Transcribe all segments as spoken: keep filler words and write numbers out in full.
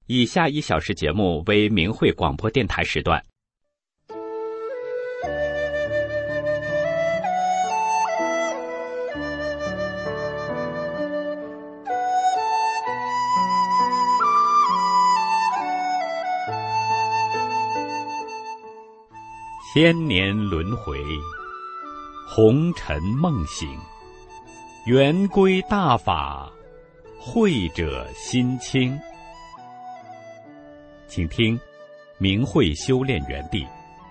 以下一小时节目为明慧广播电台时段。千年轮回，红尘梦醒，圆归大法，慧者心清。请听明慧修炼园地。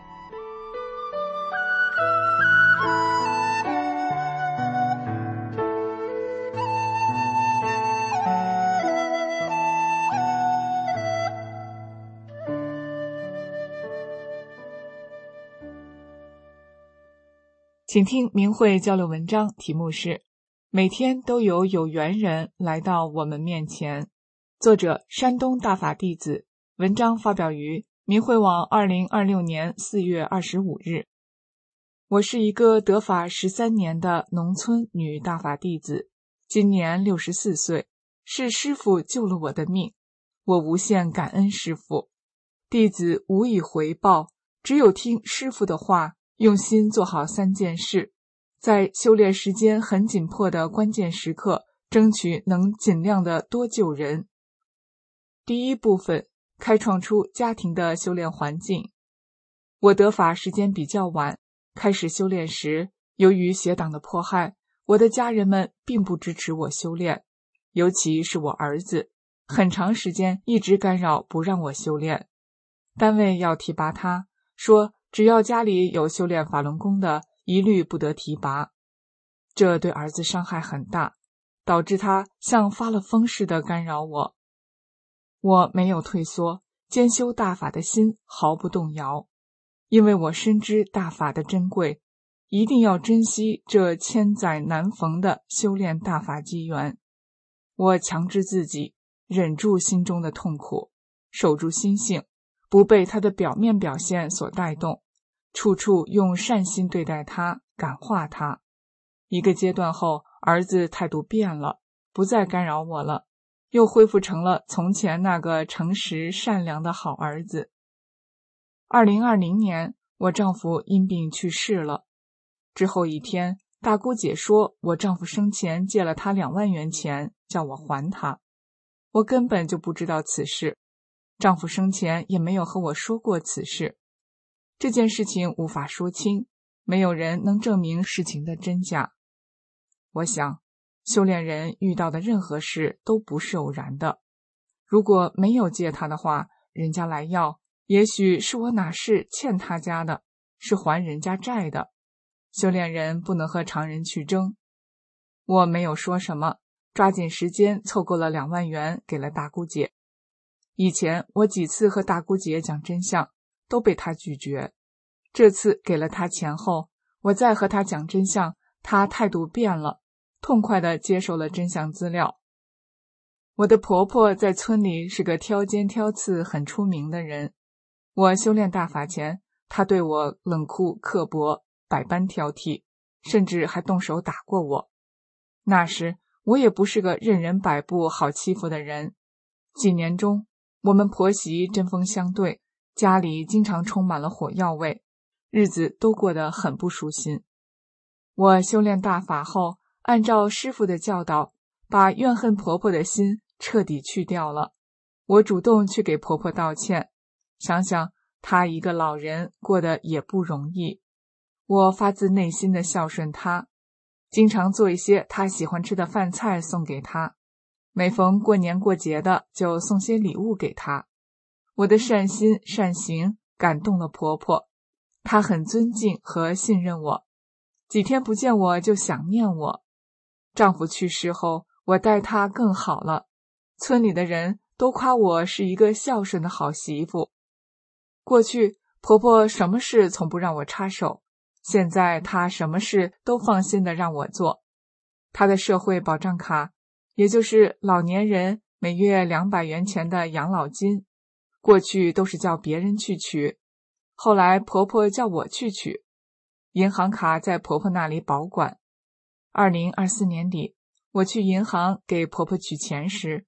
请听明慧交流文章，题目是每天都有有缘人来到我们面前，作者山东大法弟子，文章发表于明慧网二零二六年四月二十五日。我是一个得法十三年的农村女大法弟子，今年六十四岁，是师父救了我的命，我无限感恩师父。弟子无以回报，只有听师父的话，用心做好三件事，在修炼时间很紧迫的关键时刻，争取能尽量的多救人。第一部分，开创出家庭的修炼环境。我得法时间比较晚，开始修炼时，由于邪党的迫害，我的家人们并不支持我修炼，尤其是我儿子，很长时间一直干扰不让我修炼。单位要提拔他，说只要家里有修炼法轮功的，一律不得提拔。这对儿子伤害很大，导致他像发了疯似的干扰我。我没有退缩，兼修大法的心毫不动摇，因为我深知大法的珍贵，一定要珍惜这千载难逢的修炼大法机缘。我强制自己，忍住心中的痛苦，守住心性，不被他的表面表现所带动，处处用善心对待他，感化他。一个阶段后，儿子态度变了，不再干扰我了，又恢复成了从前那个诚实善良的好儿子。二零二零年，我丈夫因病去世了。之后一天，大姑姐说我丈夫生前借了她两万元钱，叫我还他。我根本就不知道此事，丈夫生前也没有和我说过此事。这件事情无法说清，没有人能证明事情的真假。我想，修炼人遇到的任何事都不是偶然的。如果没有借他的话，人家来要，也许是我哪事欠他家的，是还人家债的。修炼人不能和常人去争。我没有说什么，抓紧时间凑够了两万元给了大姑姐。以前我几次和大姑姐讲真相，都被她拒绝。这次给了她钱后，我再和她讲真相，她态度变了，痛快地接受了真相资料。我的婆婆在村里是个挑尖挑刺很出名的人。我修炼大法前，她对我冷酷刻薄，百般挑剔，甚至还动手打过我。那时我也不是个任人摆布好欺负的人。几年中，我们婆媳针锋相对，家里经常充满了火药味，日子都过得很不舒心。我修炼大法后，按照师父的教导，把怨恨婆婆的心彻底去掉了。我主动去给婆婆道歉，想想她一个老人过得也不容易，我发自内心的孝顺她，经常做一些她喜欢吃的饭菜送给她，每逢过年过节的就送些礼物给她。我的善心善行感动了婆婆，她很尊敬和信任我，几天不见我就想念我。丈夫去世后，我待她更好了，村里的人都夸我是一个孝顺的好媳妇。过去婆婆什么事从不让我插手，现在她什么事都放心的让我做。她的社会保障卡，也就是老年人每月两百元钱的养老金，过去都是叫别人去取，后来婆婆叫我去取。银行卡在婆婆那里保管。二零二四年底，我去银行给婆婆取钱时，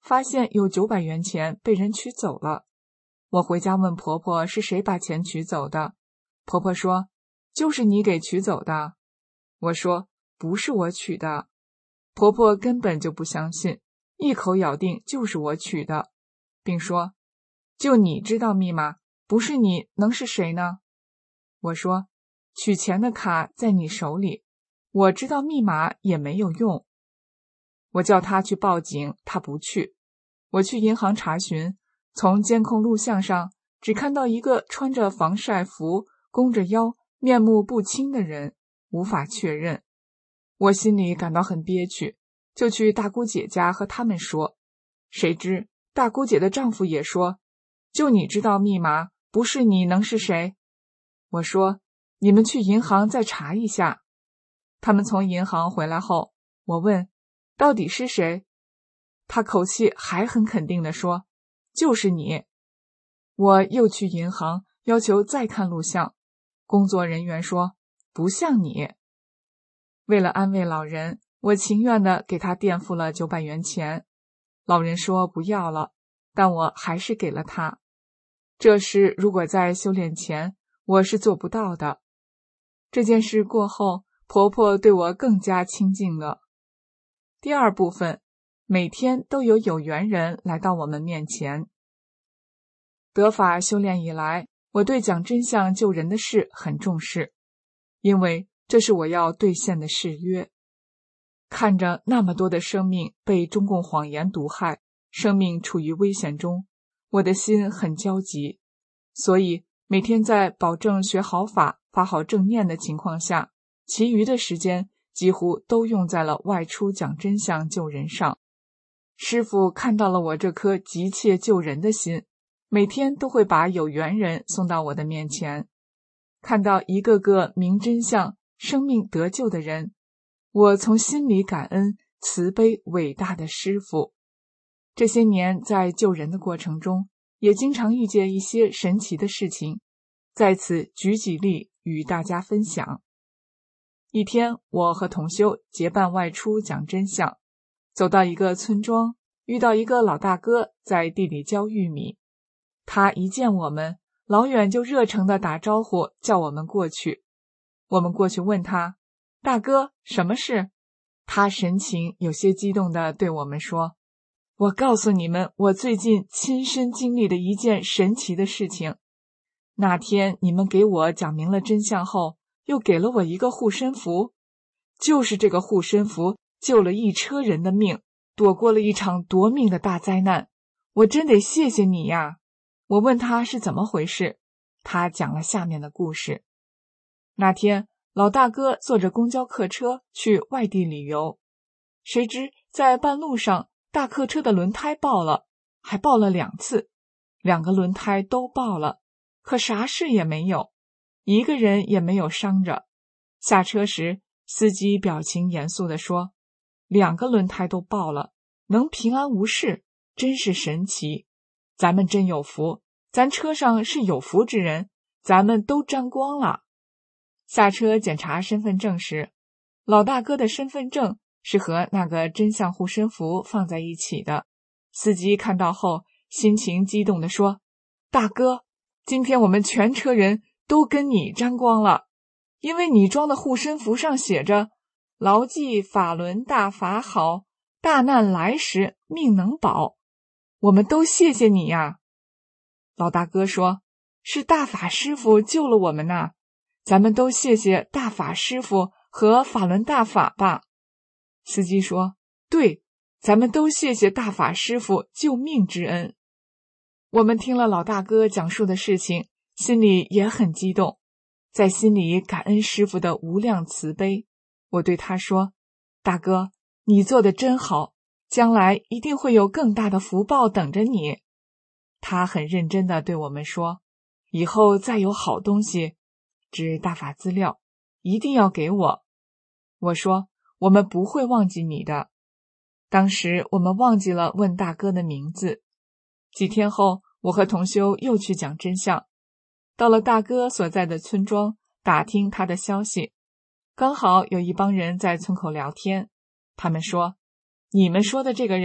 发现有九百元钱被人取走了。我回家问婆婆是谁把钱取走的，婆婆说就是你给取走的。我说不是我取的，婆婆根本就不相信，一口咬定就是我取的，并说就你知道密码，不是你能是谁呢？我说取钱的卡在你手里，我知道密码也没有用。我叫他去报警，他不去。我去银行查询，从监控录像上只看到一个穿着防晒服、弓着腰、面目不清的人，无法确认。我心里感到很憋屈，就去大姑姐家和他们说。谁知大姑姐的丈夫也说，就你知道密码，不是你能是谁？我说你们去银行再查一下。他们从银行回来后，我问到底是谁？他口气还很肯定地说就是你。我又去银行要求再看录像，工作人员说不像你。为了安慰老人，我情愿地给他垫付了九百元钱。老人说不要了，但我还是给了他。这事如果在修炼前，我是做不到的。这件事过后，婆婆对我更加亲近了。第二部分，每天都有有缘人来到我们面前。得法修炼以来，我对讲真相救人的事很重视，因为这是我要兑现的誓约。看着那么多的生命被中共谎言毒害，生命处于危险中，我的心很焦急，所以每天在保证学好法、发好正念的情况下，其余的时间几乎都用在了外出讲真相救人上。师父看到了我这颗急切救人的心，每天都会把有缘人送到我的面前。看到一个个明真相、生命得救的人，我从心里感恩慈悲伟大的师父。这些年在救人的过程中，也经常遇见一些神奇的事情，在此举几例与大家分享。一天，我和同修结伴外出讲真相，走到一个村庄，遇到一个老大哥在地里浇玉米。他一见我们，老远就热诚地打招呼，叫我们过去。我们过去问他，大哥，什么事？他神情有些激动地对我们说，我告诉你们，我最近亲身经历的一件神奇的事情。那天你们给我讲明了真相后，又给了我一个护身符，就是这个护身符救了一车人的命，躲过了一场夺命的大灾难。我真得谢谢你呀！我问他是怎么回事，他讲了下面的故事。那天老大哥坐着公交客车去外地旅游，谁知在半路上大客车的轮胎爆了，还爆了两次，两个轮胎都爆了，可啥事也没有，一个人也没有伤着。下车时，司机表情严肃地说，两个轮胎都爆了，能平安无事，真是神奇。咱们真有福，咱车上是有福之人，咱们都沾光了。下车检查身份证时，老大哥的身份证是和那个真相护身符放在一起的。司机看到后，心情激动地说，大哥，今天我们全车人都跟你沾光了，因为你装的护身符上写着，牢记法轮大法好，大难来时命能保。我们都谢谢你呀。老大哥说，是大法师父救了我们呐，咱们都谢谢大法师父和法轮大法吧。司机说，对，咱们都谢谢大法师父救命之恩。我们听了老大哥讲述的事情，心里也很激动，在心里感恩师父的无量慈悲。我对他说，大哥，你做的真好，将来一定会有更大的福报等着你。他很认真地对我们说，以后再有好东西，指大法资料，一定要给我。我说，我们不会忘记你的。当时我们忘记了问大哥的名字。几天后，我和同修又去讲真相，到了大哥所在的村庄，打听他的消息。刚好有一帮人在村口聊天，他们说，你们说的这个人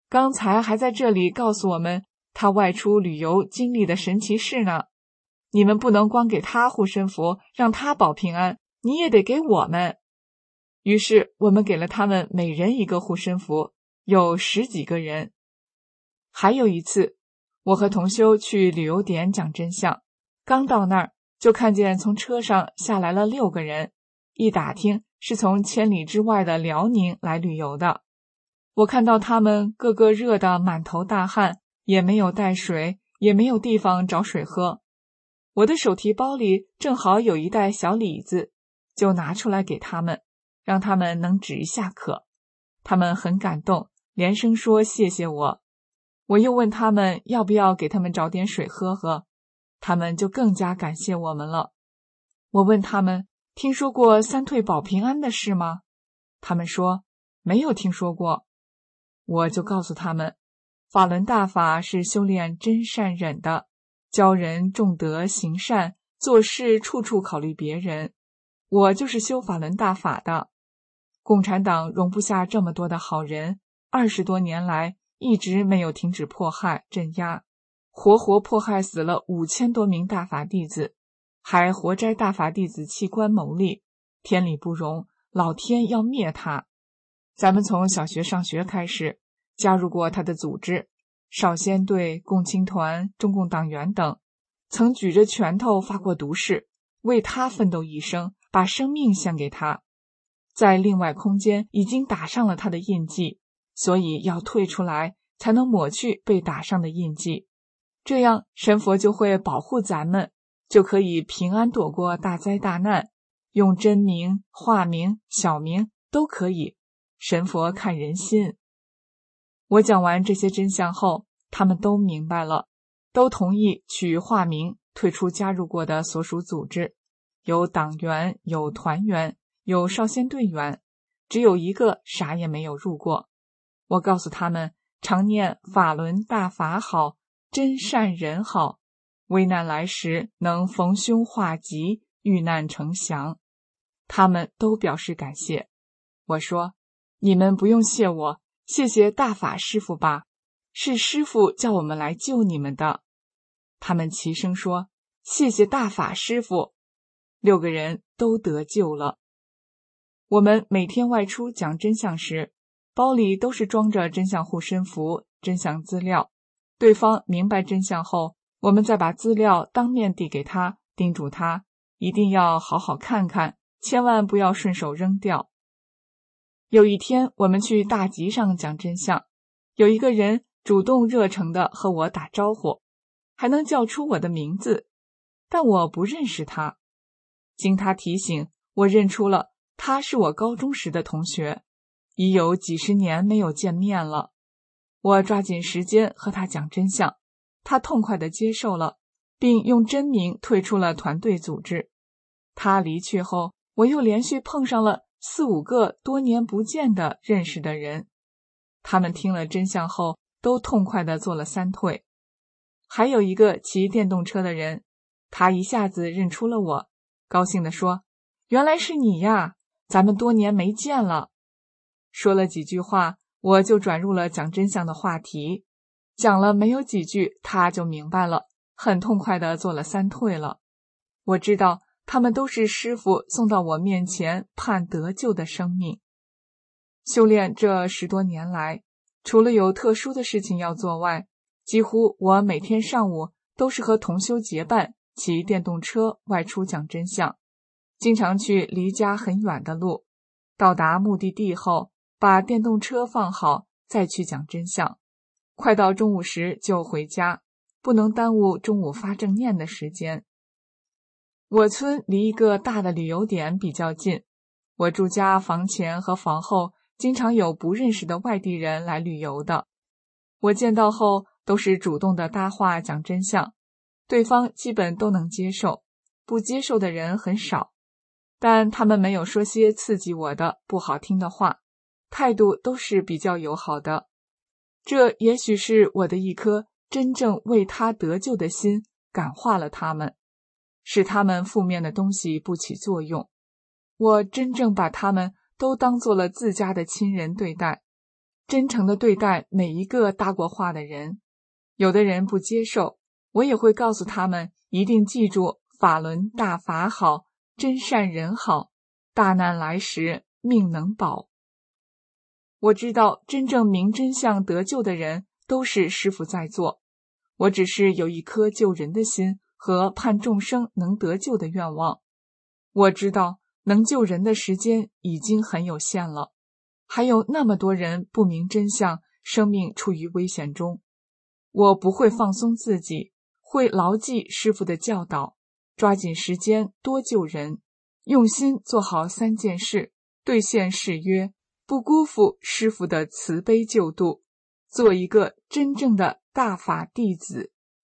刚才还在这里告诉我们他外出旅游经历的神奇事呢。你们不能光给他护身符，让他保平安，你也得给我们。于是我们给了他们每人一个护身符，有十几个人。还有一次，我和同修去旅游点讲真相，刚到那儿就看见从车上下来了六个人，一打听是从千里之外的辽宁来旅游的。我看到他们个个热得满头大汗，也没有带水，也没有地方找水喝。我的手提包里正好有一袋小李子，就拿出来给他们，让他们能止一下渴。他们很感动，连声说谢谢我。我又问他们要不要给他们找点水喝喝，他们就更加感谢我们了。我问他们听说过三退保平安的事吗？他们说没有听说过。我就告诉他们，法轮大法是修炼真善忍的，教人重德行善，做事处处考虑别人。我就是修法轮大法的。共产党容不下这么多的好人，二十多年来一直没有停止迫害镇压，活活迫害死了五千多名大法弟子，还活摘大法弟子器官牟利，天理不容，老天要灭他。咱们从小学上学开始，加入过他的组织，少先队、共青团、中共党员等，曾举着拳头发过毒誓，为他奋斗一生，把生命献给他。在另外空间已经打上了他的印记，所以要退出来，才能抹去被打上的印记。这样神佛就会保护咱们，就可以平安躲过大灾大难，用真名、化名、小名都可以，神佛看人心。我讲完这些真相后，他们都明白了，都同意取化名，退出加入过的所属组织，有党员，有团员，有少先队员，只有一个啥也没有入过。我告诉他们，常念法轮大法好，真善人好，危难来时能逢凶化吉，遇难成祥。他们都表示感谢。我说，你们不用谢我，谢谢大法师父吧，是师父叫我们来救你们的。他们齐声说，谢谢大法师父。六个人都得救了。我们每天外出讲真相时，包里都是装着真相护身符、真相资料。对方明白真相后，我们再把资料当面递给他，叮嘱他一定要好好看看，千万不要顺手扔掉。有一天我们去大集上讲真相，有一个人主动热诚地和我打招呼，还能叫出我的名字，但我不认识他。经他提醒，我认出了他是我高中时的同学，已有几十年没有见面了。我抓紧时间和他讲真相，他痛快地接受了，并用真名退出了团队组织。他离去后，我又连续碰上了四五个多年不见的认识的人，他们听了真相后都痛快地做了三退。还有一个骑电动车的人，他一下子认出了我，高兴地说，原来是你呀，咱们多年没见了。说了几句话，我就转入了讲真相的话题，讲了没有几句，他就明白了，很痛快地做了三退了。我知道他们都是师父送到我面前盼得救的生命。修炼这十多年来，除了有特殊的事情要做外，几乎我每天上午都是和同修结伴骑电动车外出讲真相，经常去离家很远的路，到达目的地后把电动车放好，再去讲真相。快到中午时就回家，不能耽误中午发正念的时间。我村离一个大的旅游点比较近，我住家房前和房后经常有不认识的外地人来旅游的。我见到后都是主动的搭话讲真相，对方基本都能接受，不接受的人很少，但他们没有说些刺激我的不好听的话，态度都是比较友好的。这也许是我的一颗真正为他得救的心感化了他们，使他们负面的东西不起作用。我真正把他们都当做了自家的亲人对待， 真诚地对待每一个搭过话的人。有的人不接受，我也会告诉他们一定记住法轮大法好，真善人好，大难来时命能保。我知道真正明真相得救的人都是师父在做，我只是有一颗救人的心和盼众生能得救的愿望。我知道能救人的时间已经很有限了，还有那么多人不明真相，生命处于危险中。我不会放松自己，会牢记师父的教导，抓紧时间多救人，用心做好三件事，兑现誓约，不辜负师父的慈悲救度，做一个真正的大法弟子。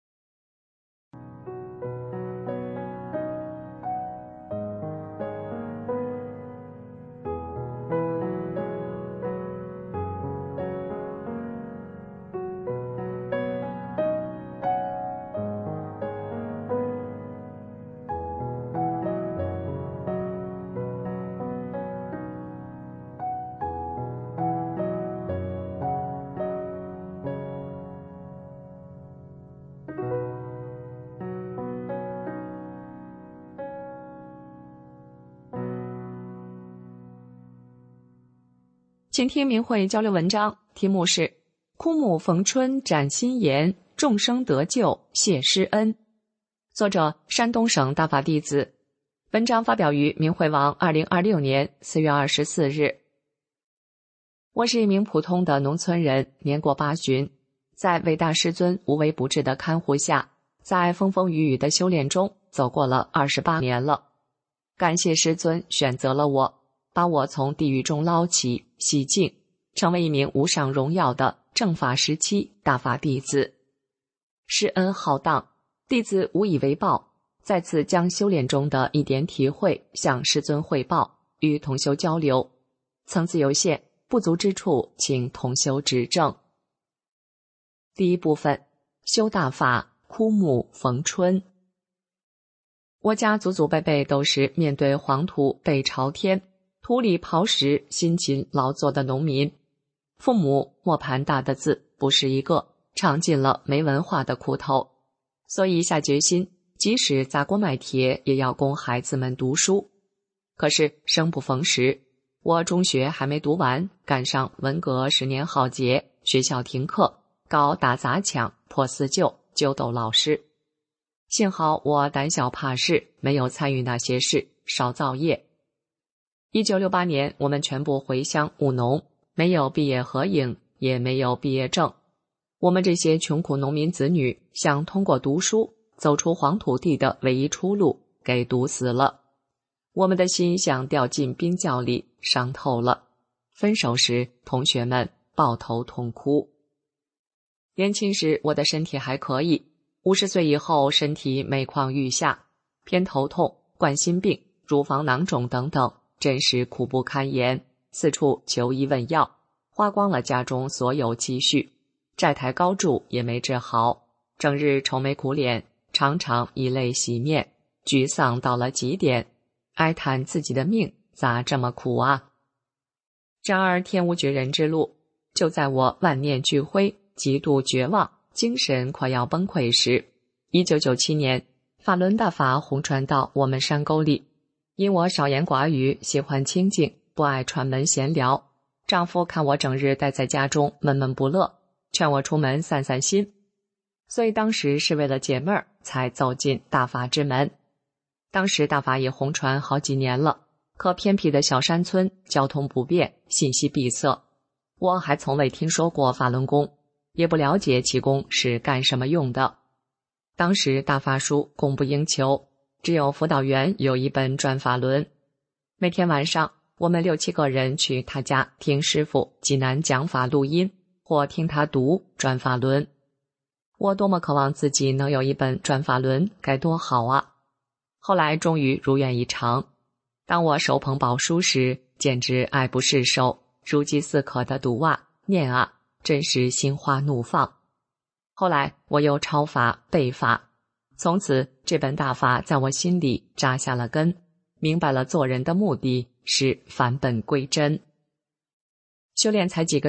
请听明慧交流文章，题目是枯木逢春展新颜，众生得救谢师恩。作者山东省大法弟子。文章发表于明慧网二零二六年四月二十四日。我是一名普通的农村人，年过八旬，在伟大师尊无微不至的看护下，在风风雨雨的修炼中走过了二十八年了。感谢师尊选择了我，把我从地狱中捞起洗净，成为一名无上荣耀的正法时期大法弟子。师恩浩荡，弟子无以为报，再次将修炼中的一点体会向师尊汇报，与同修交流。层次有限，不足之处请同修指正。第一部分，修大法，枯木逢春。我家祖祖辈辈都是面对黄土背朝天，土里刨食，辛勤劳作的农民。父母磨盘大的字不是一个，尝尽了没文化的苦头，所以下决心，即使砸锅卖铁也要供孩子们读书。可是生不逢时，我中学还没读完，赶上文革十年浩劫，学校停课，搞打砸抢、破四旧、揪斗老师。幸好我胆小怕事，没有参与那些事，少造业。一九六八年，我们全部回乡务农，没有毕业合影，也没有毕业证。我们这些穷苦农民子女，想通过读书走出黄土地的唯一出路，给堵死了。我们的心像掉进冰窖里，伤透了。分手时，同学们抱头痛哭。年轻时，我的身体还可以。五十岁以后，身体每况愈下，偏头痛、冠心病、乳房囊肿等等，真是苦不堪言。四处求医问药，花光了家中所有积蓄，债台高筑也没治好，整日愁眉苦脸，常常以泪洗面，沮丧到了极点，哀叹自己的命咋这么苦啊！然而天无绝人之路，就在我万念俱灰，极度绝望，精神快要崩溃时，一九九七年，法轮大法红传到我们山沟里。因我少言寡语，喜欢清静，不爱串门闲聊，丈夫看我整日待在家中闷闷不乐，劝我出门散散心。所以当时是为了解闷儿，才走进大法之门。当时大法也红传好几年了，可偏僻的小山村，交通不便，信息闭塞，我还从未听说过法轮功，也不了解气功是干什么用的。当时大法书供不应求，只有辅导员有一本转法轮。每天晚上，我们六七个人去他家听师傅济南讲法录音，或听他读转法轮。我多么渴望自己能有一本转法轮，该多好啊！后来终于如愿以偿。当我手捧宝书时，简直爱不释手，如饥似渴的读啊念啊，真是心花怒放。后来我又抄法背法，从此这本大法在我心里扎下了根，明白了做人的目的是返本归真。修炼才几个月，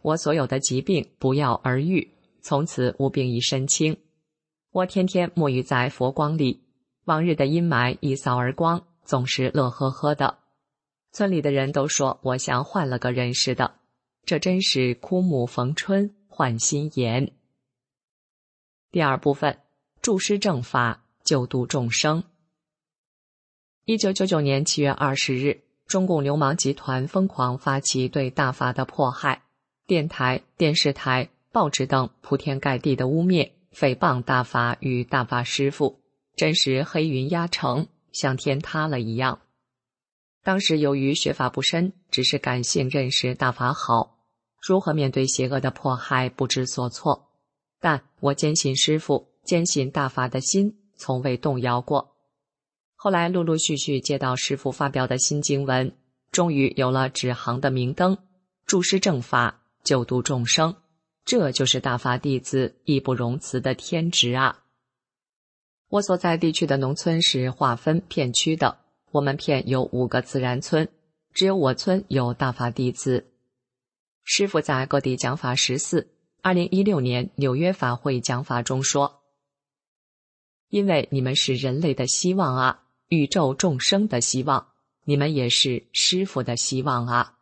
我所有的疾病不药而愈，从此无病一身轻。我天天沐浴在佛光里，往日的阴霾一扫而光，总是乐呵呵的。村里的人都说我像换了个人似的，这真是枯木逢春换新颜。第二部分，注师正法，救度众生。一九九九年七月二十日，中共流氓集团疯狂发起对大法的迫害，电台、电视台、报纸等铺天盖地的污蔑、诽谤大法与大法师父，真是黑云压城，像天塌了一样。当时由于学法不深，只是感性认识大法好，如何面对邪恶的迫害不知所措。但我坚信师父、坚信大法的心从未动摇过。后来陆陆续续接到师父发表的新经文，终于有了指航的明灯，注师正法，救度众生，这就是大法弟子义不容辞的天职啊！我所在地区的农村是划分片区的，我们片有五个自然村，只有我村有大法弟子。师父在各地讲法十四，二零一六年纽约法会讲法中说：因为你们是人类的希望啊，宇宙众生的希望，你们也是师父的希望啊。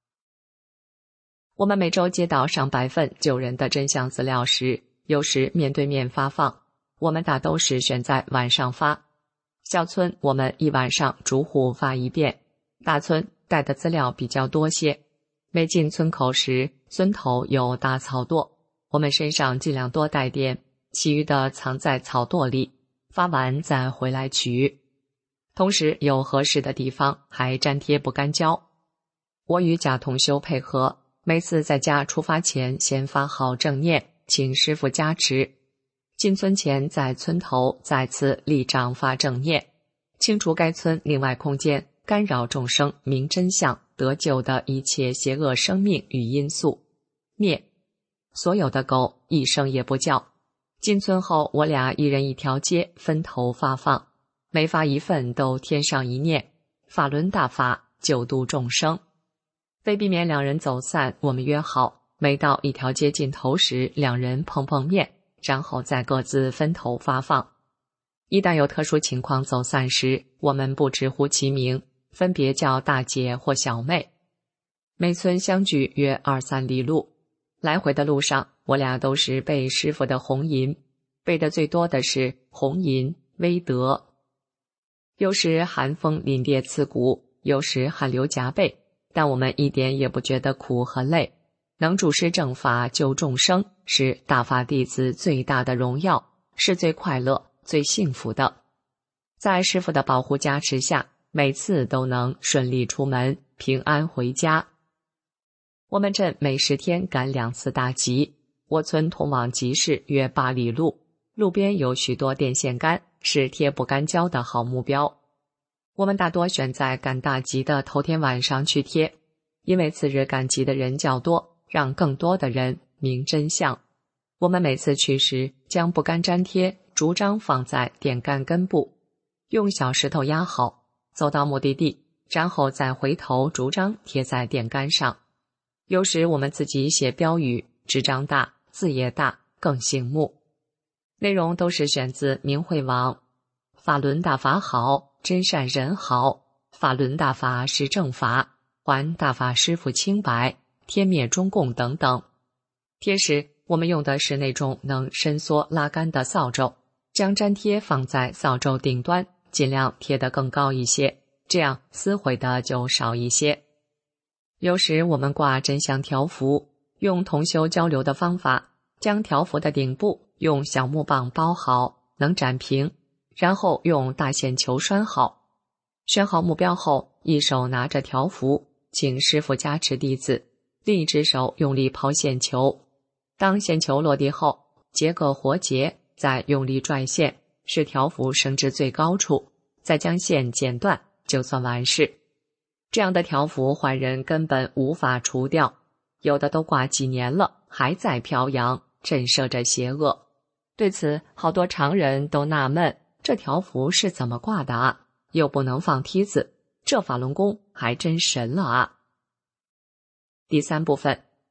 我们每周接到上百份救人的真相资料时，有时面对面发放，我们大都是选在晚上发。小村我们一晚上逐户发一遍，大村带的资料比较多些。每进村口时，村头有大草垛，我们身上尽量多带点，其余的藏在草垛里，发完再回来取。同时有合适的地方还粘贴不干胶。我与贾同修配合，每次在家出发前先发好正念，请师父加持。进村前在村头再次立掌发正念，清除该村另外空间干扰众生明真相得救的一切邪恶生命与因素，灭所有的狗一声也不叫。进村后我俩一人一条街分头发放，每发一份都添上一念，法轮大法，救度众生。为避免两人走散，我们约好每到一条街尽头时两人碰碰面，然后再各自分头发放。一旦有特殊情况走散时，我们不直呼其名，分别叫大姐或小妹。每村相距约二三里路，来回的路上我俩都是背师父的红银，背的最多的是红银、威德。有时寒风凛冽刺骨，有时汗流浃背，但我们一点也不觉得苦和累。能注师正法救众生，是大法弟子最大的荣耀，是最快乐、最幸福的。在师父的保护加持下，每次都能顺利出门，平安回家。我们镇每十天赶两次大集，我村通往集市约八里路，路边有许多电线杆，是贴不干胶的好目标。我们大多选在赶大集的头天晚上去贴，因为次日赶集的人较多，让更多的人明真相。我们每次去时，将不干粘贴逐张放在电杆根部，用小石头压好，走到目的地，然后再回头逐张贴在电杆上。有时我们自己写标语，纸张大，字也大，更醒目。内容都是选自明慧网，法轮大法好，真善人好，法轮大法是正法，还大法师父清白，天灭中共等等。贴时我们用的是那种能伸缩拉干的扫帚，将粘贴放在扫帚顶端，尽量贴得更高一些，这样撕毁的就少一些。有时我们挂真相条幅，用同修交流的方法，将条幅的顶部用小木棒包好，能展平，然后用大线球拴好。选好目标后，一手拿着条幅，请师父加持弟子，另一只手用力抛线球。当线球落地后，结个活结，再用力拽线，使条幅升至最高处，再将线剪断，就算完事。这样的条幅坏人根本无法除掉，有的都挂几年了，还在飘扬，震慑着邪恶。对此，好多常人都纳闷，这条幅是怎么挂的啊？又不能放梯子，这法轮功还真神了啊！第三部分，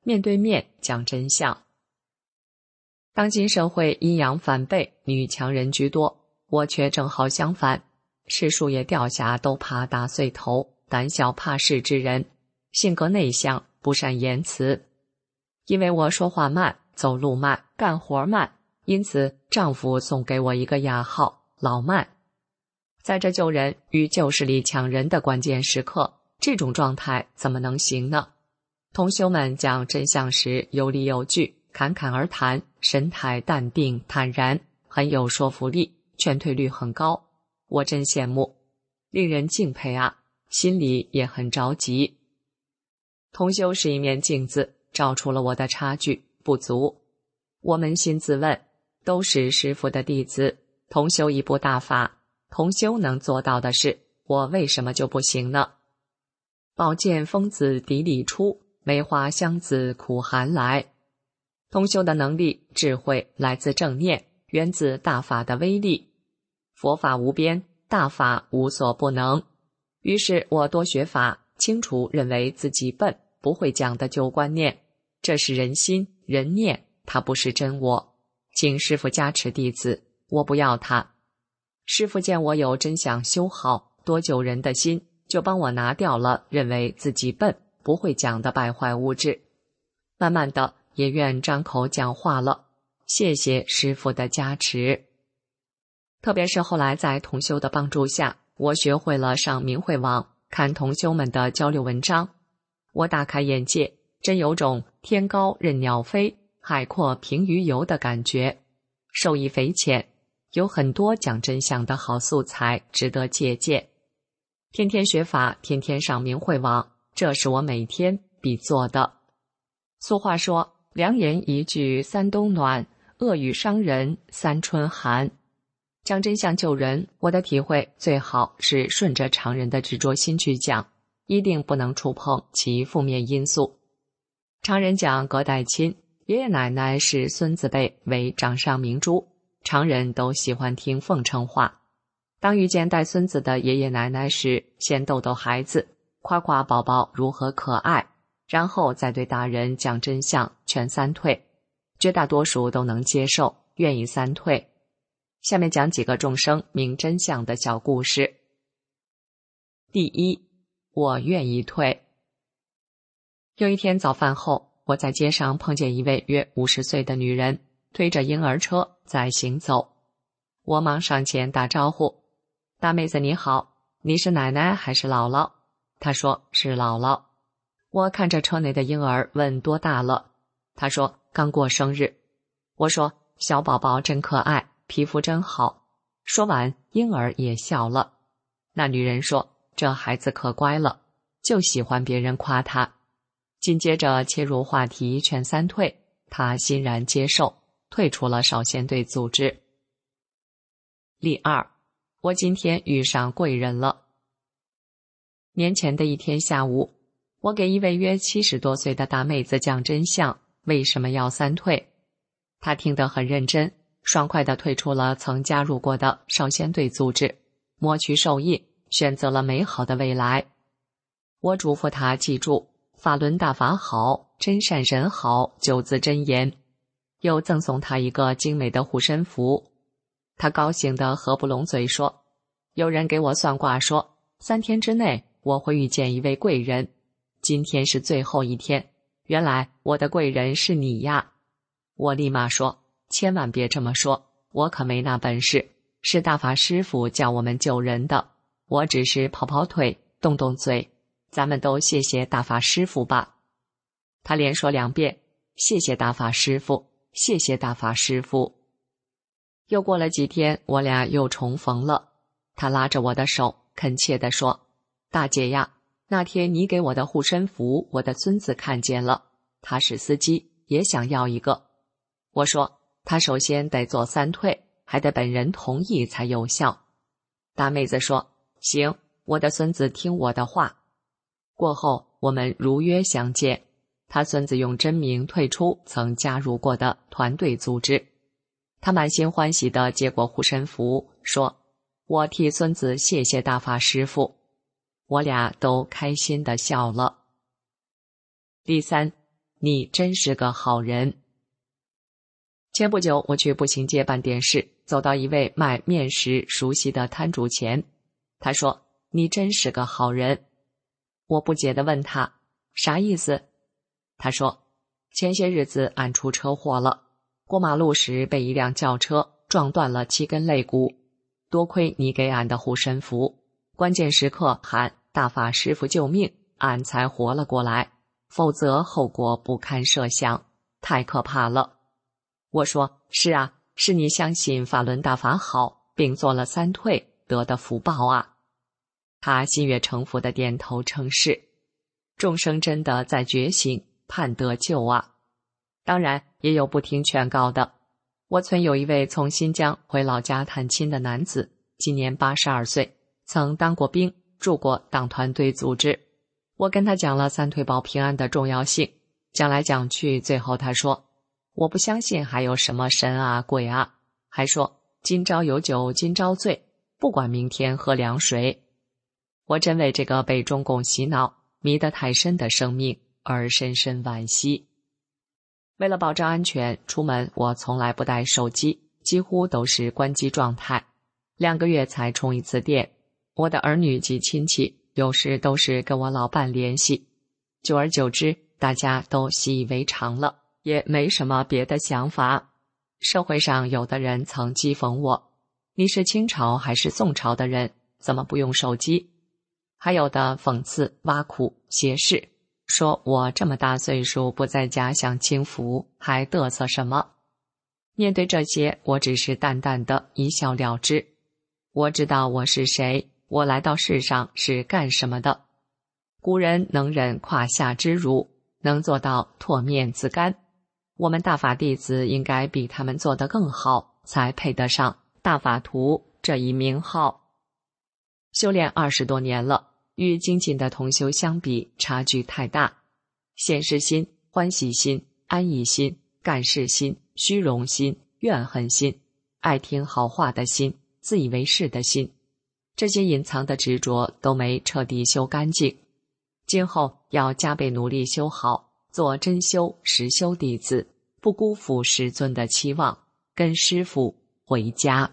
面对面讲真相。当今社会阴阳反背，女强人居多，我却正好相反，是树叶掉下都怕打碎头，胆小怕事之人，性格内向，不善言辞。因为我说话慢，走路慢，干活慢，因此丈夫送给我一个雅号老慢。在这救人与旧势力抢人的关键时刻，这种状态怎么能行呢？同修们讲真相时有理有据，侃侃而谈，神态淡定坦然，很有说服力，劝退率很高，我真羡慕，令人敬佩啊，心里也很着急。同修是一面镜子，照出了我的差距不足。我扪心自问，都是师父的弟子，同修一部大法，同修能做到的事，我为什么就不行呢？宝剑锋自砥砺出，梅花香自苦寒来。同修的能力智慧来自正念，源自大法的威力。佛法无边，大法无所不能。于是我多学法，清除认为自己笨不会讲的旧观念，这是人心人念，它不是真我。请师父加持弟子，我不要他。师父见我有真想修好多救人的心，就帮我拿掉了认为自己笨不会讲的败坏物质。慢慢的也愿张口讲话了，谢谢师父的加持。特别是后来在同修的帮助下，我学会了上明慧网看同修们的交流文章，我大开眼界，真有种天高任鸟飞，海阔凭鱼游的感觉，受益匪浅，有很多讲真相的好素材值得借鉴。天天学法，天天上明慧网，这是我每天必做的。俗话说，良言一句三冬暖，恶语伤人三春寒。讲真相救人，我的体会最好是顺着常人的执着心去讲，一定不能触碰其负面因素。常人讲隔代亲，爷爷奶奶视孙子辈为掌上明珠，常人都喜欢听奉承话。当遇见带孙子的爷爷奶奶时，先逗逗孩子，夸夸宝宝如何可爱，然后再对大人讲真相，劝三退。绝大多数都能接受，愿意三退。下面讲几个众生明真相的小故事。第一，我愿意退。有一天早饭后，我在街上碰见一位约五十岁的女人，推着婴儿车在行走。我忙上前打招呼，大妹子你好，你是奶奶还是姥姥？她说是姥姥。我看着车内的婴儿问多大了，她说刚过生日。我说小宝宝真可爱，皮肤真好。说完婴儿也笑了。那女人说这孩子可乖了，就喜欢别人夸他。紧接着切入话题劝三退，他欣然接受，退出了少先队组织。例二，我今天遇上贵人了。年前的一天下午，我给一位约七十多岁的大妹子讲真相，为什么要三退？她听得很认真，爽快地退出了曾加入过的少先队组织，摩取受益，选择了美好的未来。我嘱咐她记住法轮大法好，真善人好九字真言，又赠送她一个精美的护身符。她高兴得合不拢嘴说，有人给我算卦说，三天之内我会遇见一位贵人，今天是最后一天，原来我的贵人是你呀。我立马说，千万别这么说，我可没那本事，是大法师父叫我们救人的，我只是跑跑腿动动嘴，咱们都谢谢大法师父吧。他连说两遍，谢谢大法师父，谢谢大法师父。又过了几天，我俩又重逢了，他拉着我的手恳切地说，大姐呀，那天你给我的护身符，我的孙子看见了，他是司机，也想要一个。我说他首先得做三退，还得本人同意才有效。大妹子说行，我的孙子听我的话。过后我们如约相见，他孙子用真名退出曾加入过的团队组织。他满心欢喜地接过护身符，说我替孙子谢谢大法师父。我俩都开心地笑了。第三， 你真是个好人。前不久我去步行街办点事，走到一位卖面食熟悉的摊主前，他说，你真是个好人。我不解地问他，啥意思？他说，前些日子俺出车祸了，过马路时被一辆轿车撞断了七根肋骨，多亏你给俺的护身符，关键时刻喊大法师傅救命，俺才活了过来，否则后果不堪设想，太可怕了。我说，是啊，是你相信法轮大法好，并做了三退得的福报啊。他心悦诚服地点头称是，众生真的在觉醒，盼得救啊。当然也有不听劝告的。我村有一位从新疆回老家探亲的男子，今年八十二岁，曾当过兵，住过党团队组织。我跟他讲了三退保平安的重要性，讲来讲去，最后他说，我不相信还有什么神啊鬼啊，还说今朝有酒今朝醉，不管明天喝凉水。我真为这个被中共洗脑迷得太深的生命而深深惋惜。为了保证安全，出门我从来不带手机，几乎都是关机状态，两个月才充一次电。我的儿女及亲戚有时都是跟我老伴联系，久而久之，大家都习以为常了，也没什么别的想法。社会上有的人曾讥讽我，你是清朝还是宋朝的人，怎么不用手机？还有的讽刺、挖苦、斜视，说我这么大岁数不在家享清福，还嘚瑟什么？面对这些，我只是淡淡的一笑了之。我知道我是谁，我来到世上是干什么的。古人能忍胯下之辱，能做到唾面自干，我们大法弟子应该比他们做得更好，才配得上大法徒这一名号。修炼二十多年了，与精进的同修相比，差距太大。现实心、欢喜心、安逸心、干事心、虚荣心、怨恨心、爱听好话的心、自以为是的心，这些隐藏的执着都没彻底修干净。今后要加倍努力修好，做真修实修弟子，不辜负师尊的期望，跟师父回家。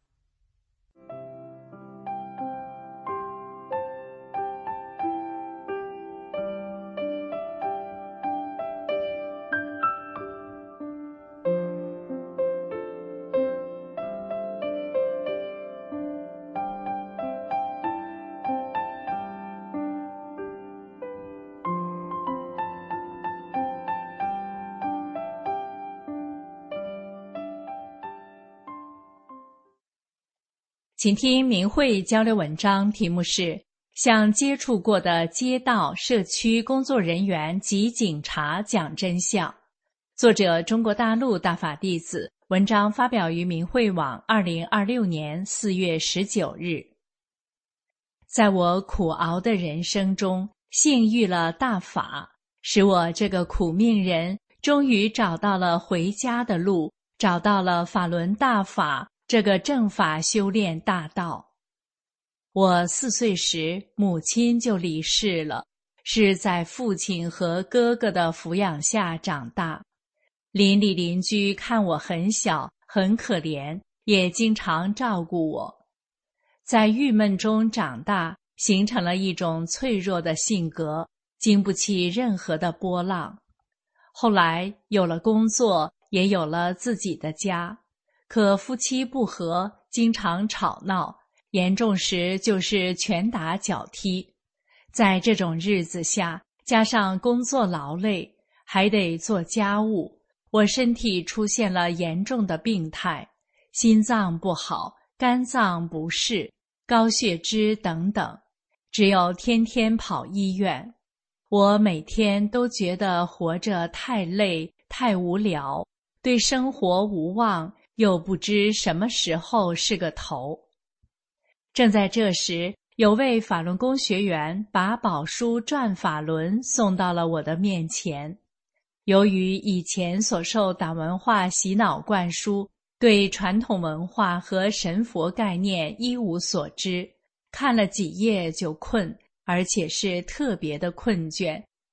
请听明慧交流文章，题目是向接触过的街道、社区工作人员及警察讲真相。作者中国大陆大法弟子，文章发表于明慧网二零二六年四月十九日。在我苦熬的人生中，幸遇了大法，使我这个苦命人终于找到了回家的路，找到了法轮大法这个正法修炼大道。我四岁时，母亲就离世了，是在父亲和哥哥的抚养下长大。邻里邻居看我很小，很可怜，也经常照顾我。在郁闷中长大，形成了一种脆弱的性格，经不起任何的波浪。后来有了工作，也有了自己的家。可夫妻不和，经常吵闹，严重时就是拳打脚踢。在这种日子下，加上工作劳累，还得做家务，我身体出现了严重的病态，心脏不好，肝脏不适，高血脂等等，只有天天跑医院。我每天都觉得活着太累，太无聊，对生活无望，又不知什么时候是个头。正在这时，有位法轮功学员把宝书转法轮送到了我的面前。由于以前所受党文化洗脑灌输，对传统文化和神佛概念一无所知，看了几页就困，而且是特别的困倦，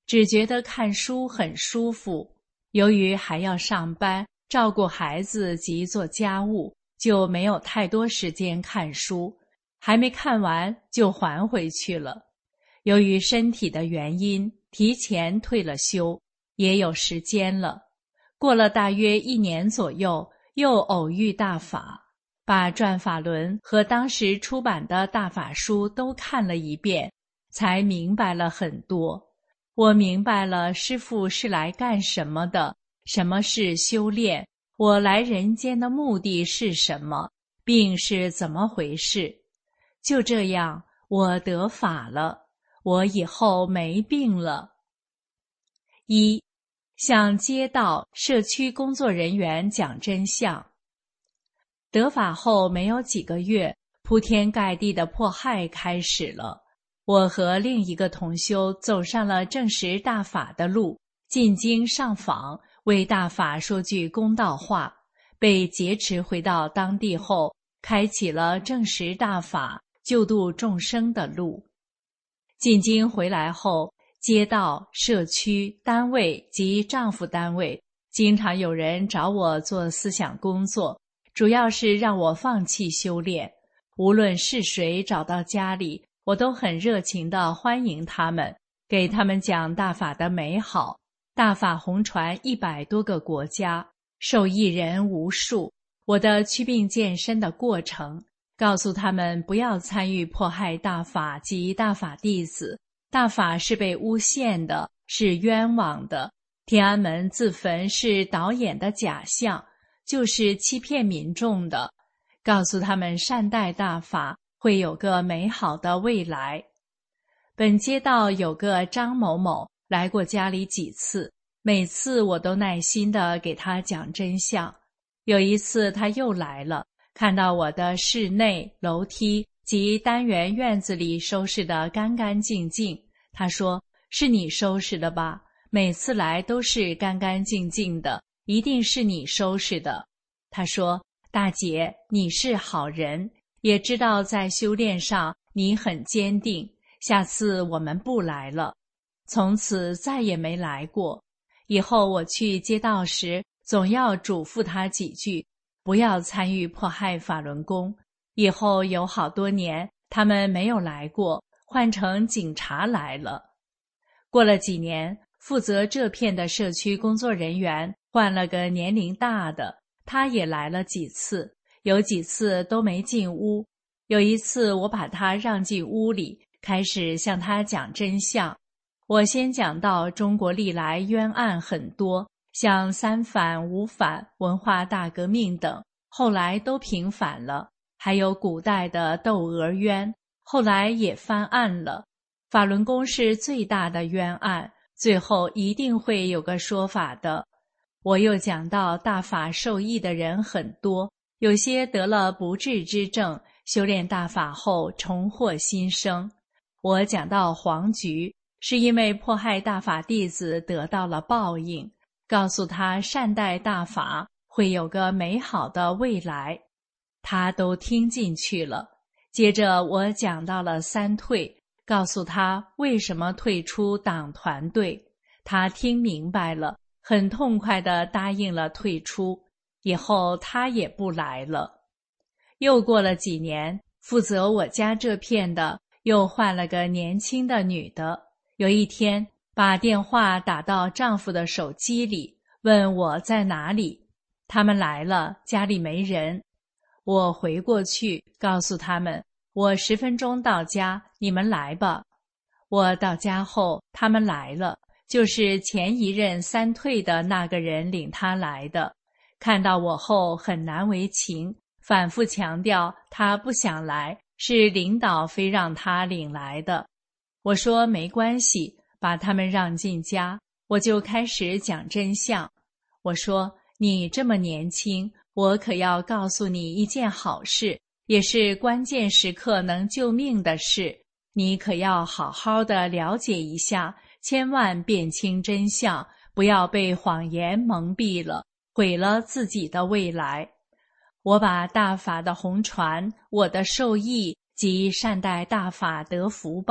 只觉得看书很舒服。由于还要上班，照顾孩子及做家务，就没有太多时间看书，还没看完就还回去了。由于身体的原因，提前退了休，也有时间了。过了大约一年左右，又偶遇大法，把转法轮和当时出版的大法书都看了一遍，才明白了很多。我明白了师父是来干什么的，什么是修炼，我来人间的目的是什么，病是怎么回事。就这样，我得法了，我以后没病了。一，向街道、社区工作人员讲真相。得法后没有几个月，铺天盖地的迫害开始了。我和另一个同修走上了证实大法的路，进京上访，为大法说句公道话。被劫持回到当地后，开启了证实大法、救度众生的路。进京回来后，街道、社区、单位及丈夫单位经常有人找我做思想工作，主要是让我放弃修炼。无论是谁找到家里，我都很热情地欢迎他们，给他们讲大法的美好。大法红传一百多个国家，受益人无数。我的祛病健身的过程，告诉他们不要参与迫害大法及大法弟子。大法是被诬陷的，是冤枉的。天安门自焚是导演的假象，就是欺骗民众的。告诉他们善待大法，会有个美好的未来。本街道有个张某某来过家里几次，每次我都耐心地给他讲真相。有一次他又来了，看到我的室内、楼梯及单元院子里收拾得干干净净，他说：“是你收拾的吧？每次来都是干干净净的，一定是你收拾的。”他说：“大姐，你是好人，也知道在修炼上你很坚定，下次我们不来了。”从此再也没来过。以后我去街道时，总要嘱咐他几句，不要参与迫害法轮功。以后有好多年，他们没有来过，换成警察来了。过了几年，负责这片的社区工作人员换了个年龄大的，他也来了几次，有几次都没进屋。有一次我把他让进屋里，开始向他讲真相。我先讲到中国历来冤案很多，像三反、五反、文化大革命等，后来都平反了。还有古代的窦娥冤，后来也翻案了。法轮功是最大的冤案，最后一定会有个说法的。我又讲到大法受益的人很多，有些得了不治之症，修炼大法后重获新生。我讲到黄菊，是因为迫害大法弟子得到了报应，告诉他善待大法，会有个美好的未来。他都听进去了。接着我讲到了三退，告诉他为什么退出党团队。他听明白了，很痛快地答应了退出。以后他也不来了。又过了几年，负责我家这片的又换了个年轻的女的。有一天把电话打到丈夫的手机里，问我在哪里。他们来了，家里没人。我回过去告诉他们，我十分钟到家，你们来吧。我到家后，他们来了，就是前一任三退的那个人领他来的。看到我后很难为情，反复强调他不想来，是领导非让他领来的。我说没关系，把他们让进家，我就开始讲真相。我说，你这么年轻，我可要告诉你一件好事，也是关键时刻能救命的事，你可要好好的了解一下，千万辨清真相，不要被谎言蒙蔽了，毁了自己的未来。我把大法的红传，我的受益及善待大法得福报，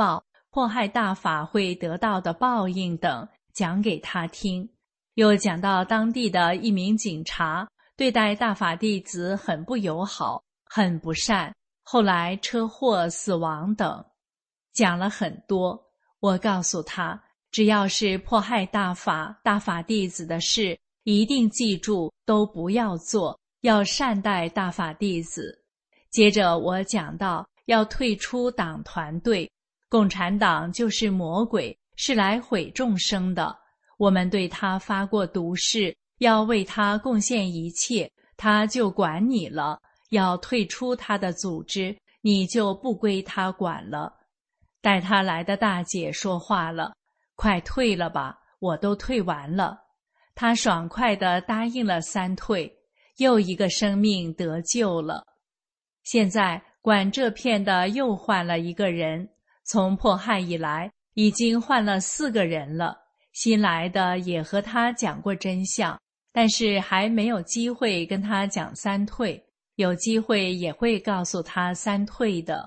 迫害大法会得到的报应等讲给他听，又讲到当地的一名警察对待大法弟子很不友好，很不善，后来车祸死亡等，讲了很多。我告诉他，只要是迫害大法、大法弟子的事，一定记住都不要做，要善待大法弟子。接着我讲到要退出党团队，共产党就是魔鬼，是来毁众生的。我们对他发过毒誓，要为他贡献一切，他就管你了。要退出他的组织，你就不归他管了。带他来的大姐说话了，快退了吧，我都退完了。他爽快地答应了三退，又一个生命得救了。现在管这片的又换了一个人，从迫害以来已经换了四个人了。新来的也和他讲过真相，但是还没有机会跟他讲三退，有机会也会告诉他三退的。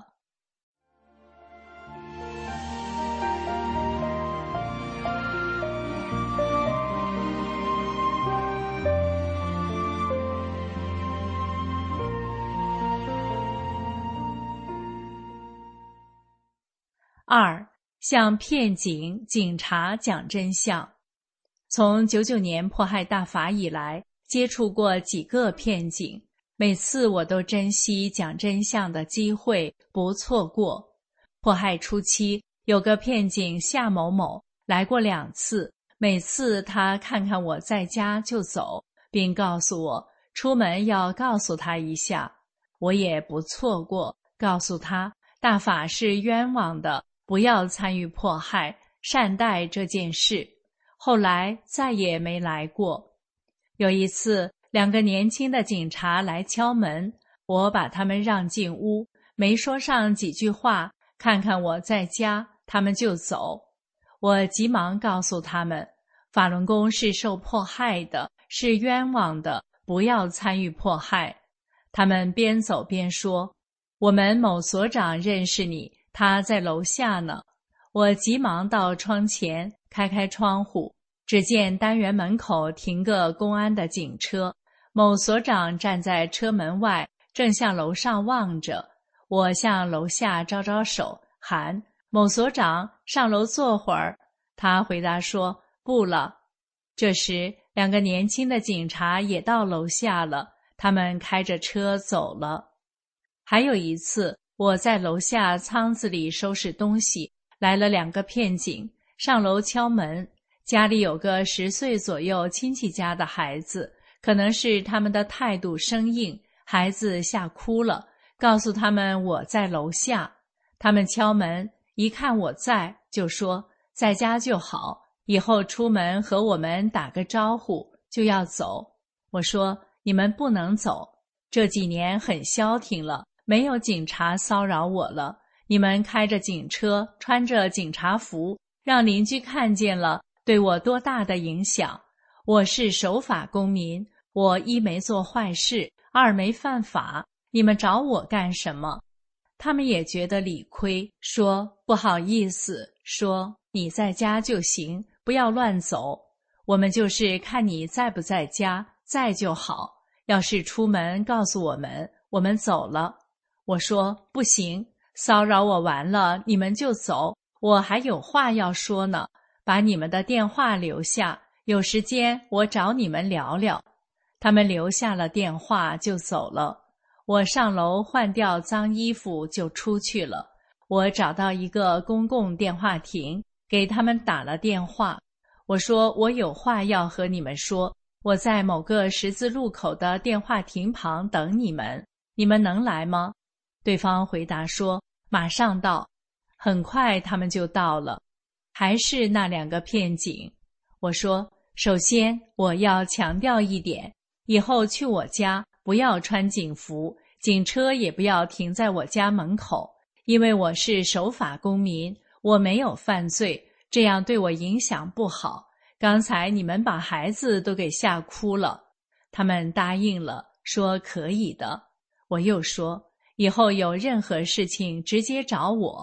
二，向骗警、警察讲真相。从九九年迫害大法以来，接触过几个骗警，每次我都珍惜讲真相的机会，不错过。迫害初期，有个骗警夏某某来过两次，每次他看看我在家就走，并告诉我出门要告诉他一下。我也不错过，告诉他大法是冤枉的，不要参与迫害，善待这件事。后来再也没来过。有一次，两个年轻的警察来敲门，我把他们让进屋，没说上几句话，看看我在家，他们就走。我急忙告诉他们，法轮功是受迫害的，是冤枉的，不要参与迫害。他们边走边说，我们某所长认识你，他在楼下呢。我急忙到窗前开开窗户，只见单元门口停个公安的警车，某所长站在车门外，正向楼上望着。我向楼下招招手，喊某所长上楼坐会儿。他回答说不了。这时两个年轻的警察也到楼下了，他们开着车走了。还有一次，我在楼下仓子里收拾东西，来了两个骗警，上楼敲门，家里有个十岁左右亲戚家的孩子，可能是他们的态度生硬，孩子吓哭了，告诉他们我在楼下。他们敲门，一看我在，就说在家就好，以后出门和我们打个招呼，就要走。我说你们不能走，这几年很消停了，没有警察骚扰我了，你们开着警车，穿着警察服，让邻居看见了，对我多大的影响。我是守法公民，我一没做坏事，二没犯法，你们找我干什么？他们也觉得理亏，说不好意思，说你在家就行，不要乱走。我们就是看你在不在家，在就好，要是出门告诉我们，我们走了。我说不行，骚扰我完了你们就走，我还有话要说呢，把你们的电话留下，有时间我找你们聊聊。他们留下了电话就走了。我上楼换掉脏衣服就出去了。我找到一个公共电话亭，给他们打了电话。我说我有话要和你们说，我在某个十字路口的电话亭旁等你们，你们能来吗？对方回答说马上到。很快他们就到了，还是那两个骗警。我说首先我要强调一点，以后去我家不要穿警服，警车也不要停在我家门口，因为我是守法公民，我没有犯罪，这样对我影响不好。刚才你们把孩子都给吓哭了。他们答应了，说可以的。我又说以后有任何事情直接找我，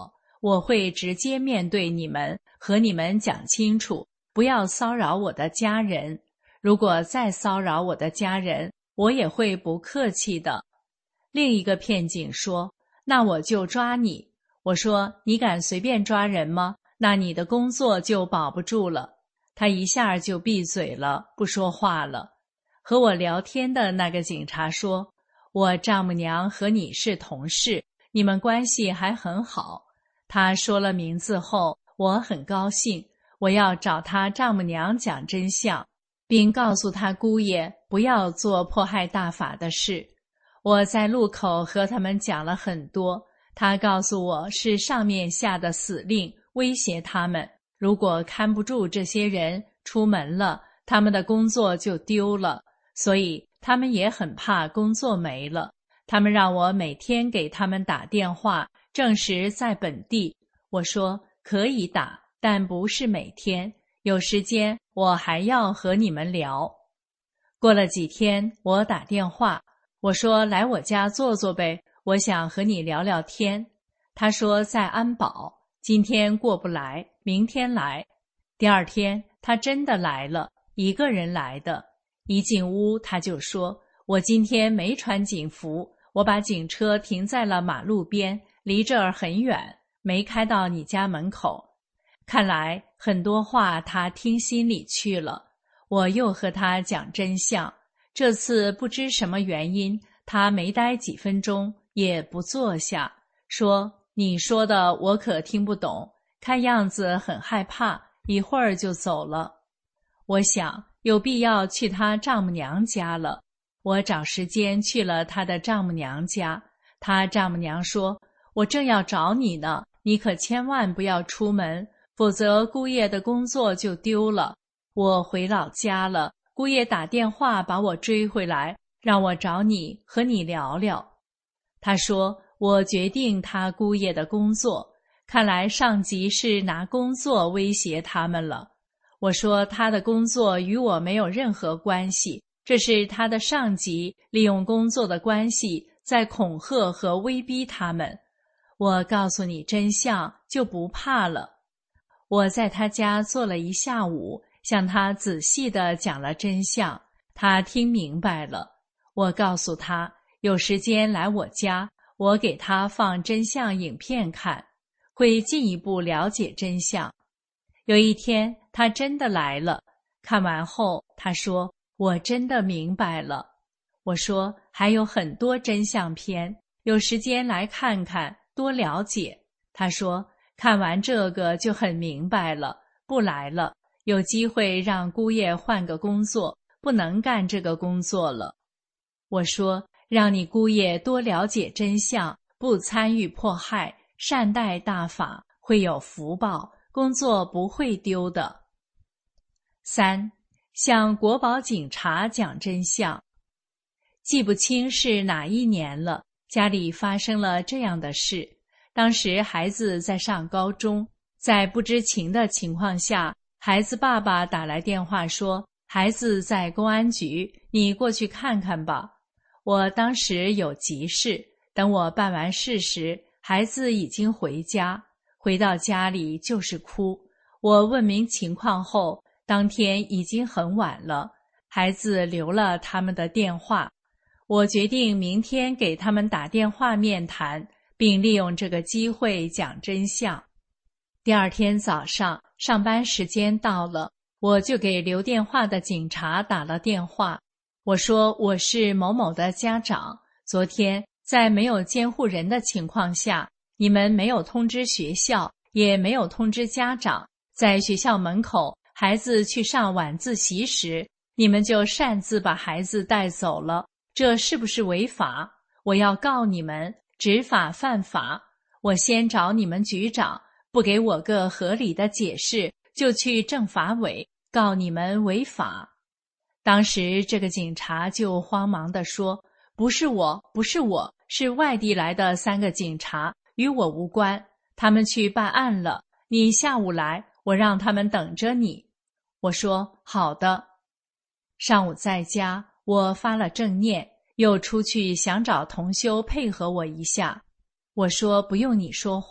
我会直接面对你们，和你们讲清楚，不要骚扰我的家人。如果再骚扰我的家人，我也会不客气的。另一个骗警说，那我就抓你。我说，你敢随便抓人吗？那你的工作就保不住了。他一下就闭嘴了，不说话了。和我聊天的那个警察说，我丈母娘和你是同事，你们关系还很好。他说了名字后，我很高兴，我要找他丈母娘讲真相，并告诉他姑爷不要做迫害大法的事。我在路口和他们讲了很多，他告诉我是上面下的死令，威胁他们，如果看不住这些人出门了，他们的工作就丢了，所以他们也很怕工作没了。他们让我每天给他们打电话，证实在本地。我说可以打，但不是每天，有时间我还要和你们聊。过了几天，我打电话，我说来我家坐坐呗，我想和你聊聊天。他说在安保，今天过不来，明天来。第二天他真的来了，一个人来的。一进屋他就说，我今天没穿警服，我把警车停在了马路边，离这儿很远，没开到你家门口。看来很多话他听心里去了。我又和他讲真相，这次不知什么原因，他没待几分钟，也不坐下，说，你说的我可听不懂，看样子很害怕，一会儿就走了。我想有必要去他丈母娘家了，我找时间去了他的丈母娘家。他丈母娘说，我正要找你呢，你可千万不要出门，否则姑爷的工作就丢了。我回老家了，姑爷打电话把我追回来，让我找你和你聊聊。他说，我决定他姑爷的工作，看来上级是拿工作威胁他们了。我说他的工作与我没有任何关系，这是他的上级利用工作的关系在恐吓和威逼他们。我告诉你真相就不怕了。我在他家坐了一下午，向他仔细地讲了真相，他听明白了。我告诉他有时间来我家，我给他放真相影片看，会进一步了解真相。有一天他真的来了，看完后他说，我真的明白了。我说还有很多真相片，有时间来看看，多了解。他说看完这个就很明白了，不来了，有机会让姑爷换个工作，不能干这个工作了。我说让你姑爷多了解真相，不参与迫害，善待大法，会有福报，工作不会丢的。三，向国保警察讲真相。记不清是哪一年了，家里发生了这样的事。当时孩子在上高中，在不知情的情况下，孩子爸爸打来电话说，孩子在公安局，你过去看看吧。我当时有急事，等我办完事时，孩子已经回家，回到家里就是哭。我问明情况后，当天已经很晚了，孩子留了他们的电话。我决定明天给他们打电话面谈，并利用这个机会讲真相。第二天早上，上班时间到了，我就给留电话的警察打了电话。我说我是某某的家长，昨天在没有监护人的情况下，你们没有通知学校，也没有通知家长，在学校门口孩子去上晚自习时，你们就擅自把孩子带走了，这是不是违法？我要告你们，执法犯法。我先找你们局长，不给我个合理的解释，就去政法委告你们违法。当时这个警察就慌忙地说，不是我，不是我，是外地来的三个警察，与我无关，他们去办案了，你下午来，我让他们等着你。我说好的。上午在家，我发了正念，又出去想找同修配合我一下。我说不用你说话，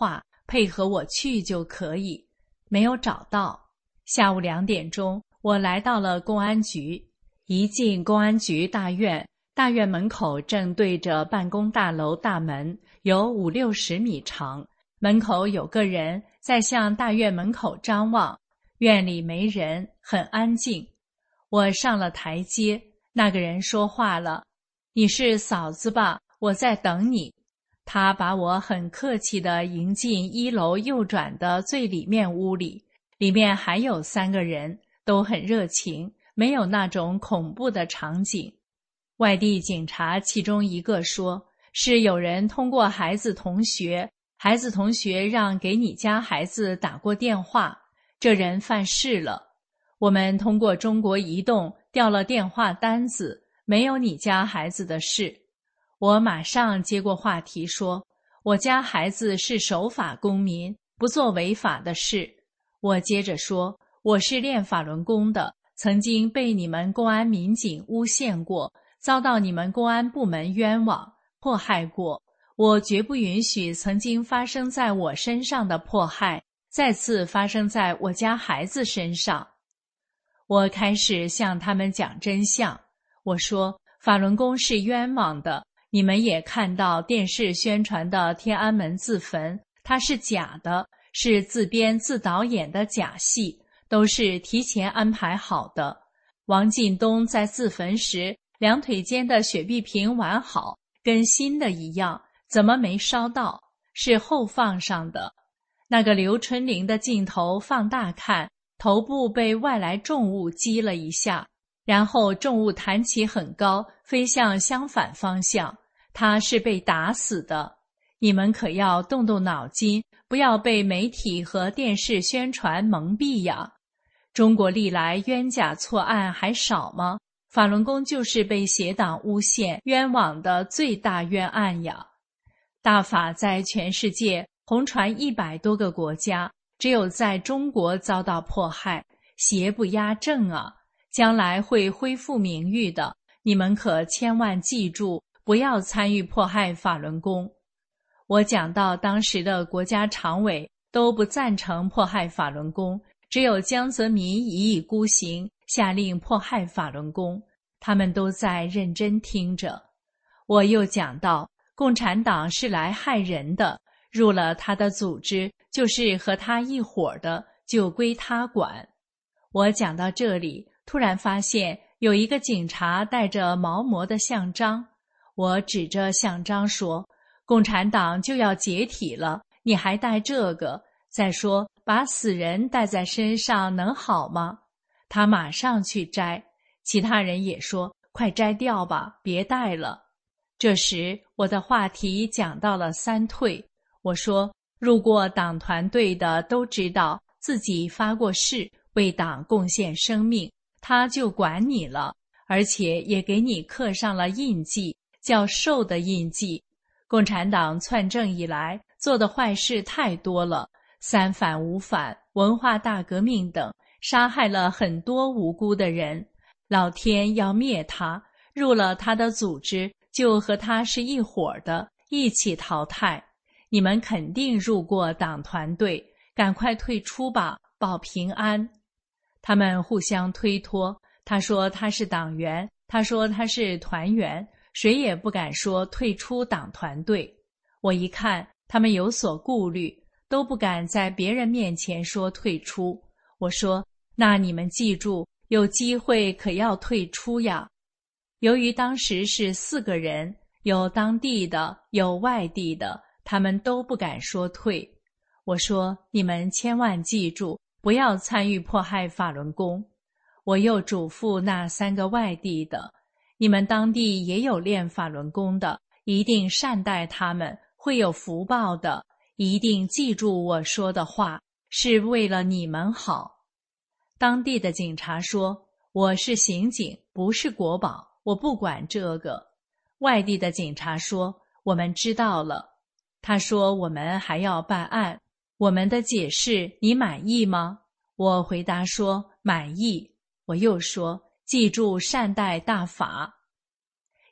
配合我去就可以。没有找到。下午两点钟，我来到了公安局。一进公安局大院，大院门口正对着办公大楼大门，有五六十米长。门口有个人在向大院门口张望，院里没人，很安静。我上了台阶，那个人说话了：“你是嫂子吧？我在等你。”他把我很客气地迎进一楼右转的最里面屋里，里面还有三个人，都很热情，没有那种恐怖的场景。外地警察其中一个说，是有人通过孩子同学，孩子同学让给你家孩子打过电话，这人犯事了。我们通过中国移动调了电话单子，没有你家孩子的事。我马上接过话题说，我家孩子是守法公民，不做违法的事。我接着说，我是练法轮功的，曾经被你们公安民警诬陷过，遭到你们公安部门冤枉迫害过，我绝不允许曾经发生在我身上的迫害再次发生在我家孩子身上。我开始向他们讲真相，我说法轮功是冤枉的，你们也看到电视宣传的天安门自焚，它是假的，是自编自导演的假戏，都是提前安排好的。王进东在自焚时，两腿间的血碧瓶完好，跟新的一样，怎么没烧到？是后放上的。那个刘春玲的镜头放大看，头部被外来重物击了一下，然后重物弹起很高，飞向相反方向，他是被打死的。你们可要动动脑筋，不要被媒体和电视宣传蒙蔽呀。中国历来冤假错案还少吗？法轮功就是被邪党诬陷冤枉的最大冤案呀。大法在全世界红传一百多个国家，只有在中国遭到迫害，邪不压正啊，将来会恢复名誉的，你们可千万记住，不要参与迫害法轮功。我讲到当时的国家常委都不赞成迫害法轮功，只有江泽民一意孤行，下令迫害法轮功，他们都在认真听着。我又讲到，共产党是来害人的，入了他的组织，就是和他一伙的，就归他管。我讲到这里，突然发现有一个警察带着毛膜的项章，我指着项章说，共产党就要解体了，你还带这个？再说，把死人带在身上能好吗？他马上去摘，其他人也说，快摘掉吧，别带了。这时，我的话题讲到了三退。我说，入过党团队的都知道自己发过誓，为党贡献生命，他就管你了，而且也给你刻上了印记，叫寿的印记。共产党篡政以来做的坏事太多了，三反五反、文化大革命等，杀害了很多无辜的人。老天要灭他，入了他的组织，就和他是一伙的，一起淘汰。你们肯定入过党团队，赶快退出吧，保平安。他们互相推脱，他说他是党员，他说他是团员，谁也不敢说退出党团队。我一看他们有所顾虑，都不敢在别人面前说退出。我说，那你们记住，有机会可要退出呀。由于当时是四个人，有当地的，有外地的，他们都不敢说退。我说，你们千万记住，不要参与迫害法轮功。我又嘱咐那三个外地的，你们当地也有练法轮功的，一定善待他们，会有福报的，一定记住我说的话，是为了你们好。当地的警察说，我是刑警，不是国保，我不管这个。外地的警察说，我们知道了。他说，我们还要办案，我们的解释你满意吗？我回答说，满意。我又说，记住善待大法。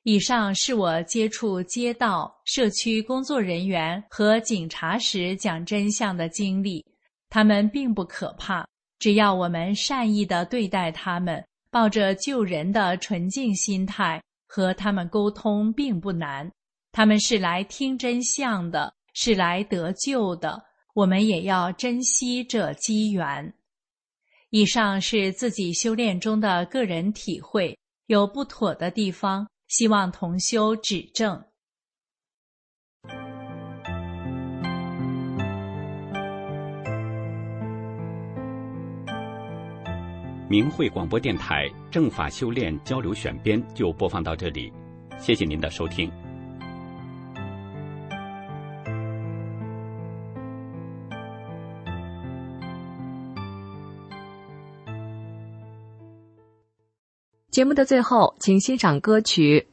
以上是我接触街道、社区工作人员和警察时讲真相的经历。他们并不可怕，只要我们善意地对待他们，抱着救人的纯净心态，和他们沟通并不难。他们是来听真相的，是来得救的，我们也要珍惜这机缘。以上是自己修炼中的个人体会，有不妥的地方，希望同修指正。 明慧广播电台正法修炼交流选编就播放到这里，谢谢您的收听。 节目的最后，请欣赏歌曲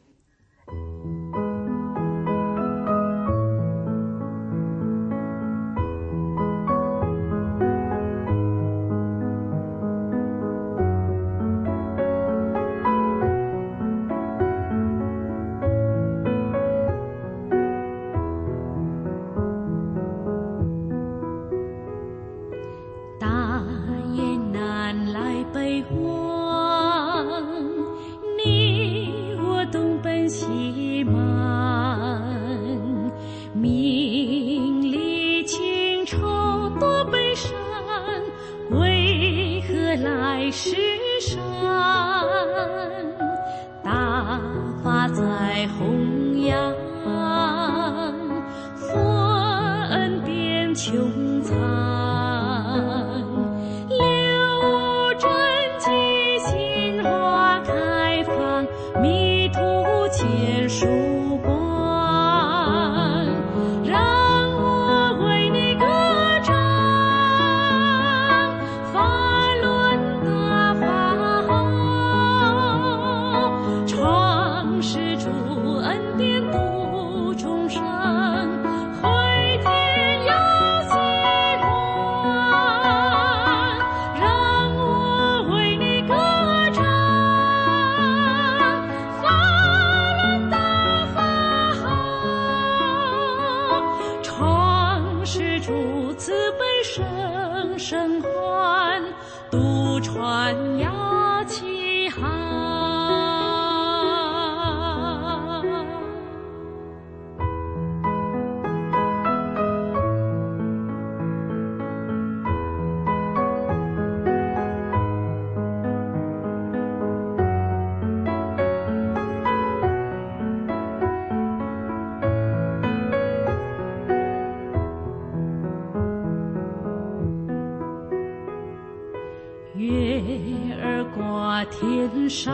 天上，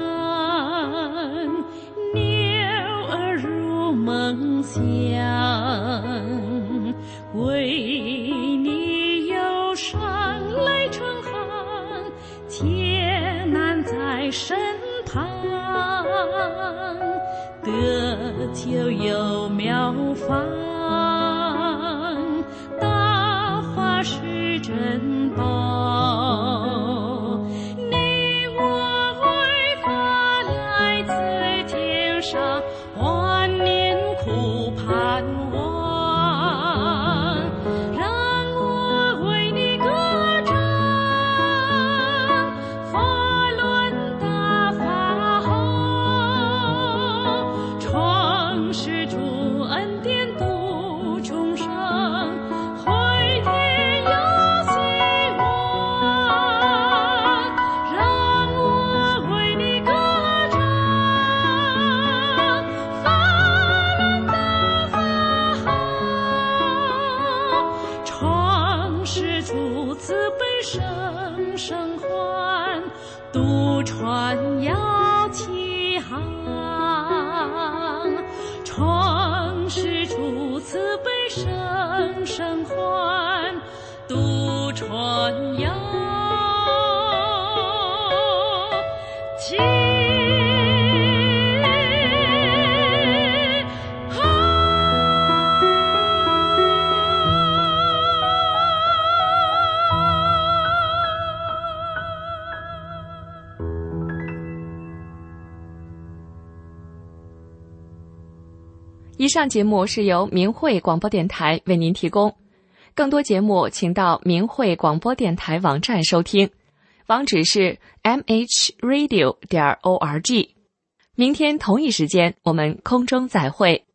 鸟儿入梦乡，为你忧伤泪成行，艰难在身旁，得救有妙方，大法是珍宝。万年苦盼望，让我为你歌唱，法轮大法好，创世主恩典度众生，回天有希望，让我为你歌唱。慈悲声声唤，渡船摇起航。创世主慈悲声声唤，渡船摇起。 以上节目是由明慧广播电台为您提供，更多节目请到明慧广播电台网站收听，网址是 m h radio 点 org。明天同一时间我们空中再会。